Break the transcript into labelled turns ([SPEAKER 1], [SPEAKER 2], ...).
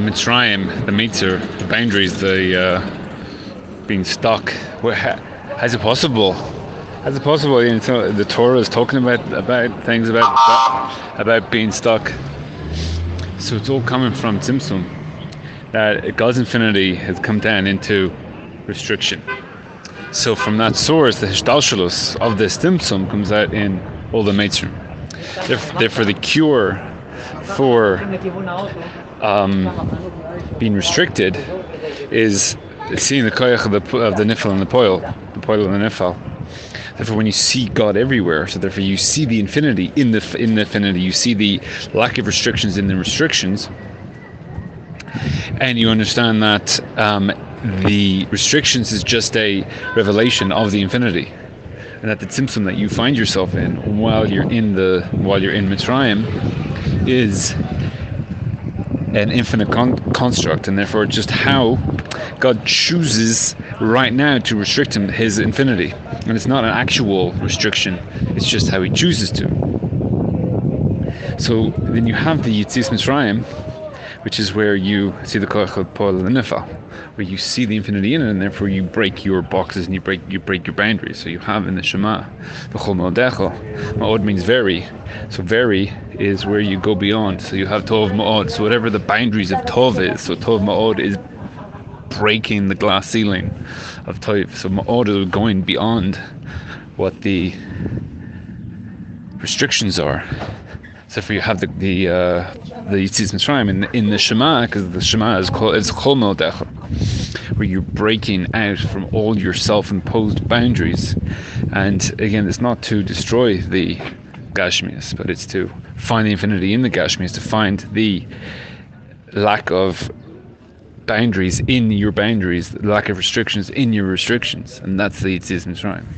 [SPEAKER 1] Mitzrayim, the Mitzvah, the boundaries, being stuck. How's it possible? How's it possible? So the Torah is talking about things about being stuck. So it's all coming from Tzimtzum, that God's infinity has come down into restriction. So from that source, the Hishtalshelus of this Tzimtzum comes out in all the Mitzvah. Therefore, the cure for being restricted is seeing the koyach of the nifal and the poil and the nifal. Therefore, when you see God everywhere, so therefore you see the infinity in the infinity, you see the lack of restrictions in the restrictions, and you understand that the restrictions is just a revelation of the infinity, and that the tzimtzum that you find yourself in while you're in Mitzrayim is an infinite construct, and therefore just how God chooses right now to restrict his infinity. And it's not an actual restriction, it's just how he chooses to. So then you have the Yetzias Mitzrayim, which is where you see the Koach HaPoel and the Nifal, where you see the infinity in it, and therefore you break your boxes and you break your boundaries. So you have in the Shema, V'chol Ma'odecha. Ma'od means very. So very is where you go beyond. So you have Tov Ma'od. So whatever the boundaries of Tov is, so Tov Ma'od is breaking the glass ceiling of Tov. So Ma'od is going beyond what the restrictions are. So if you have the Yetzias Mitzrayim in the Shema, because the Shema is called Chol Ma'odecha, where you're breaking out from all your self-imposed boundaries. And again, it's not to destroy the Gashmias, but it's to find the infinity in the Gashmias, to find the lack of boundaries in your boundaries, the lack of restrictions in your restrictions, and that's the Yetzias Mitzrayim.